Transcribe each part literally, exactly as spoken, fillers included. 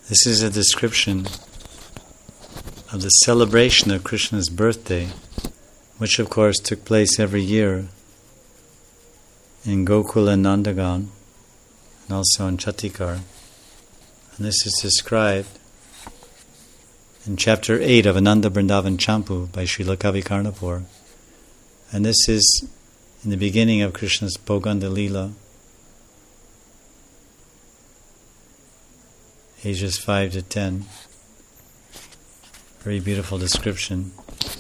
This is a description of the celebration of Krishna's birthday, which of course took place every year in Gokul and Nandagan, and also in Chatikar. And this is described in chapter eight of Ananda Vrindavan Champu by Srila Kavi Karnapur. And this is in the beginning of Krishna's Bhoganda Leela, ages five to ten. Very beautiful description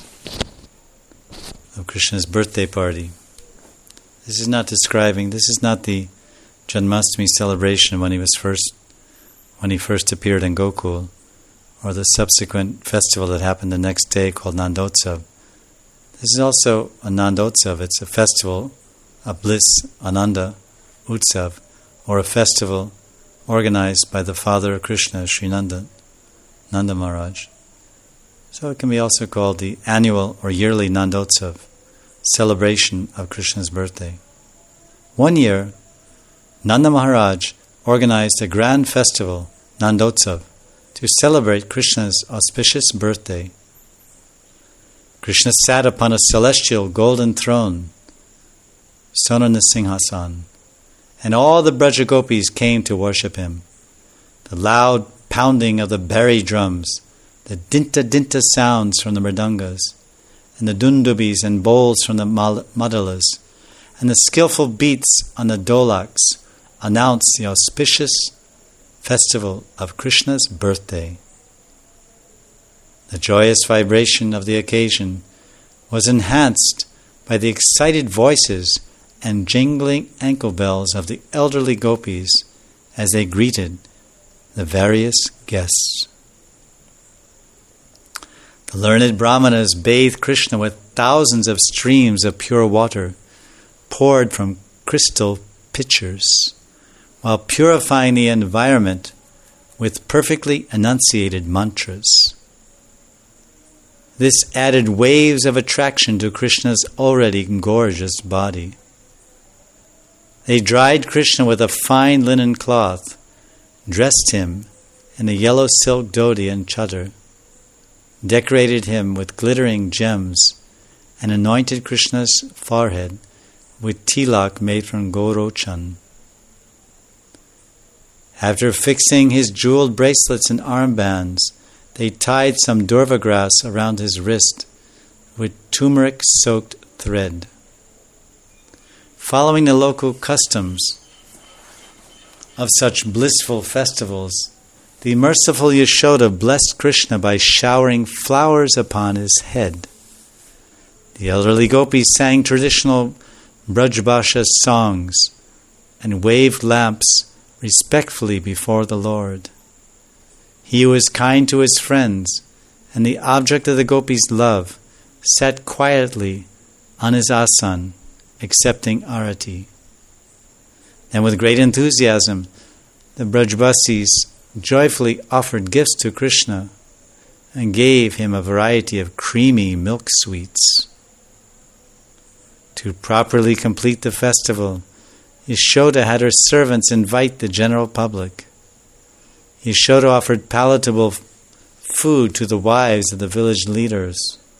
of Krishna's birthday party. This is not describing, this is not the Janmashtami celebration when he was first, when he first appeared in Gokul, or the subsequent festival that happened the next day called Nandotsav. This is also a Nandotsav. It's a festival, a bliss, Ananda Utsav, or a festival organized by the father of Krishna, Sri Nanda, Nanda Maharaj. So it can be also called the annual or yearly Nandotsav, celebration of Krishna's birthday. One year, Nanda Maharaj organized a grand festival, Nandotsav, to celebrate Krishna's auspicious birthday. Krishna sat upon a celestial golden throne, Sonana Singhasan, and all the Braja Gopis came to worship him. The loud pounding of the bari drums, the dinta-dinta sounds from the mridangas, and the dundubis and bowls from the madalas, and the skillful beats on the dolaks announced the auspicious festival of Krishna's birthday. The joyous vibration of the occasion was enhanced by the excited voices and jingling ankle bells of the elderly gopis as they greeted the various guests. The learned brahmanas bathed Krishna with thousands of streams of pure water poured from crystal pitchers, while purifying the environment with perfectly enunciated mantras. This added waves of attraction to Krishna's already gorgeous body. They dried Krishna with a fine linen cloth, dressed him in a yellow silk dhoti and chadar, decorated him with glittering gems, and anointed Krishna's forehead with tilak made from gorochan. After fixing his jeweled bracelets and armbands, they tied some durva grass around his wrist with turmeric-soaked thread. Following the local customs of such blissful festivals, the merciful Yashoda blessed Krishna by showering flowers upon his head. The elderly gopis sang traditional Brajbhasha songs and waved lamps respectfully before the Lord. He who is kind to his friends and the object of the gopis' love sat quietly on his asan, accepting arati. Then with great enthusiasm, the Brajbasis joyfully offered gifts to Krishna and gave him a variety of creamy milk sweets. To properly complete the festival, Yashoda had her servants invite the general public. Yashoda offered palatable food to the wives of the village leaders,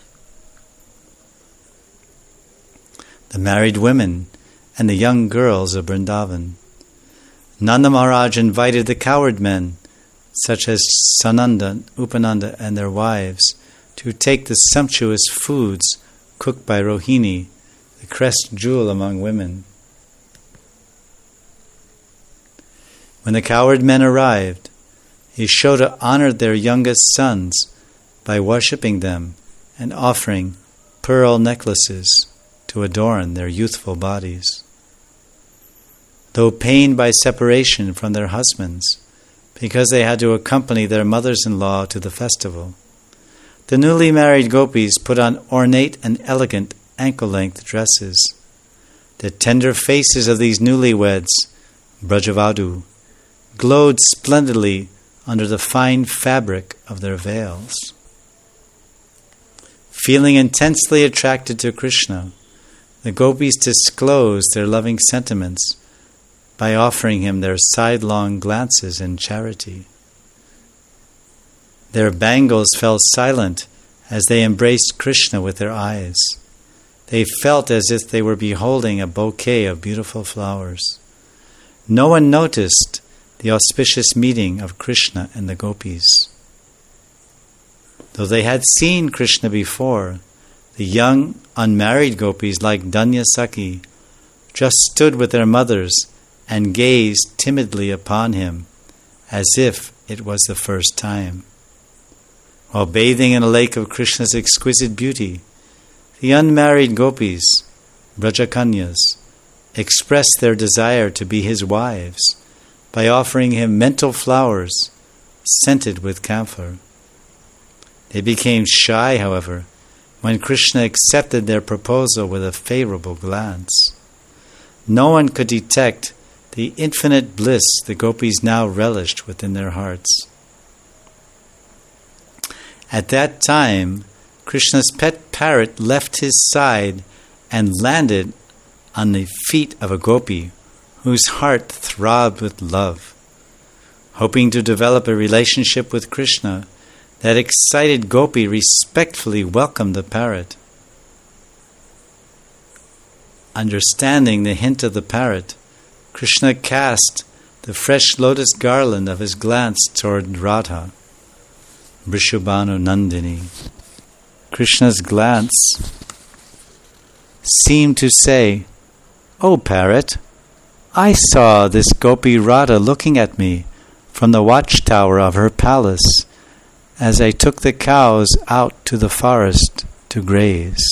the married women, and the young girls of Vrindavan. Nanda Maharaj invited the cowherd men, such as Sananda, Upananda, and their wives, to take the sumptuous foods cooked by Rohini, the crest jewel among women. When the cowherd men arrived, Yashoda honored their youngest sons by worshipping them and offering pearl necklaces to adorn their youthful bodies. Though pained by separation from their husbands, because they had to accompany their mothers-in-law to the festival, the newly married gopis put on ornate and elegant ankle-length dresses. The tender faces of these newlyweds, Brajavadu, glowed splendidly under the fine fabric of their veils. Feeling intensely attracted to Krishna, the gopis disclosed their loving sentiments by offering him their sidelong glances in charity. Their bangles fell silent as they embraced Krishna with their eyes. They felt as if they were beholding a bouquet of beautiful flowers. No one noticed the auspicious meeting of Krishna and the gopis. Though they had seen Krishna before, the young, unmarried gopis like Danya Sakhi just stood with their mothers and gazed timidly upon him as if it was the first time. While bathing in a lake of Krishna's exquisite beauty, the unmarried gopis, Brajakanyas, expressed their desire to be his wives by offering him mental flowers scented with camphor. They became shy, however, when Krishna accepted their proposal with a favorable glance. No one could detect the infinite bliss the gopis now relished within their hearts. At that time, Krishna's pet parrot left his side and landed on the feet of a gopi whose heart throbbed with love. Hoping to develop a relationship with Krishna, that excited gopi respectfully welcomed the parrot. Understanding the hint of the parrot, Krishna cast the fresh lotus garland of his glance toward Radha, Vrishabhanu Nandini. Krishna's glance seemed to say, "O parrot, I saw this gopi Radha looking at me from the watchtower of her palace as I took the cows out to the forest to graze."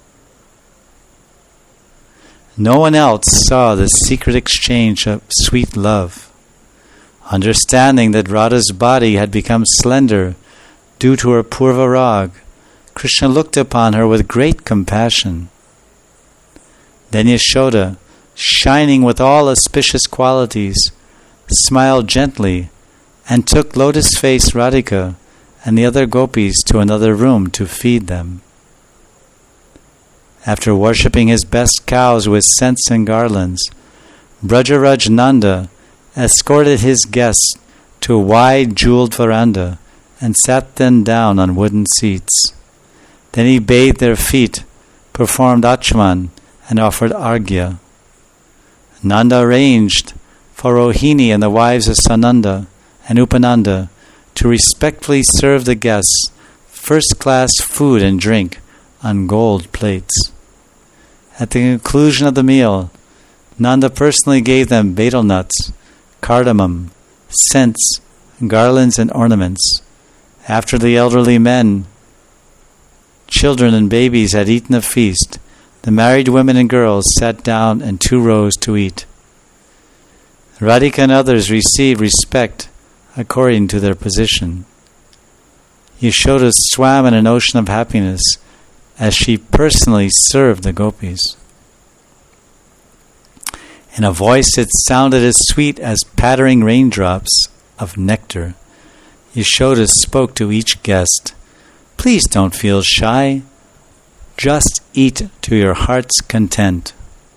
No one else saw this secret exchange of sweet love. Understanding that Radha's body had become slender due to her purva rag, Krishna looked upon her with great compassion. Then Yashoda, shining with all auspicious qualities, smiled gently and took lotus-faced Radhika and the other gopis to another room to feed them. After worshipping his best cows with scents and garlands, Brajaraj Nanda escorted his guests to a wide jeweled veranda and sat them down on wooden seats. Then he bathed their feet, performed achman, and offered arghya. Nanda arranged for Rohini and the wives of Sananda and Upananda to respectfully serve the guests first-class food and drink on gold plates. At the conclusion of the meal, Nanda personally gave them betel nuts, cardamom, scents, garlands, and ornaments. After the elderly men, children, and babies had eaten the feast, the married women and girls sat down in two rows to eat. Radhika and others received respect according to their position. Yashoda swam in an ocean of happiness as she personally served the gopis. In a voice that sounded as sweet as pattering raindrops of nectar, Yashoda spoke to each guest, "Please don't feel shy. Just eat to your heart's content."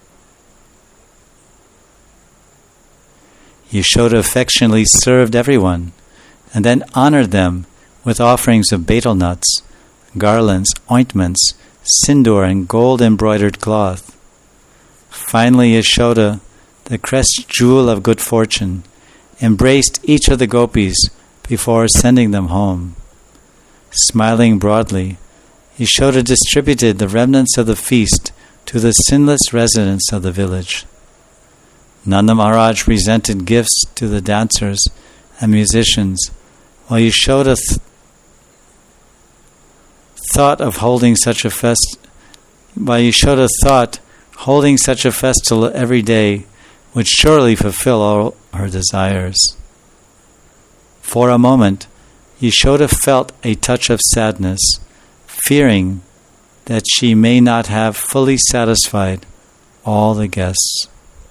Yashoda affectionately served everyone and then honored them with offerings of betel nuts, garlands, ointments, sindoor, and gold-embroidered cloth. Finally, Yashoda, the crest jewel of good fortune, embraced each of the gopis before sending them home. Smiling broadly, Yashoda distributed the remnants of the feast to the sinless residents of the village. Nanda Maharaj presented gifts to the dancers and musicians, while Yashoda th- thought of holding such a fest. While Yashoda thought holding such a festival every day would surely fulfill all her desires. For a moment, Yashoda felt a touch of sadness, fearing that she may not have fully satisfied all the guests.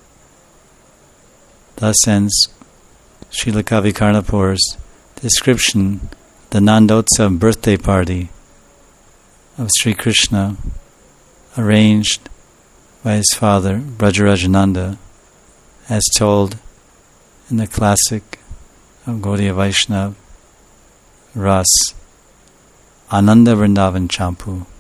Thus ends Srila Kavi Karnapur's description of the Nandotsav birthday party of Sri Krishna, arranged by his father, Brajarajananda, as told in the classic of Gaudiya Vaishnava, Ras, Ananda Vrindavan Champu.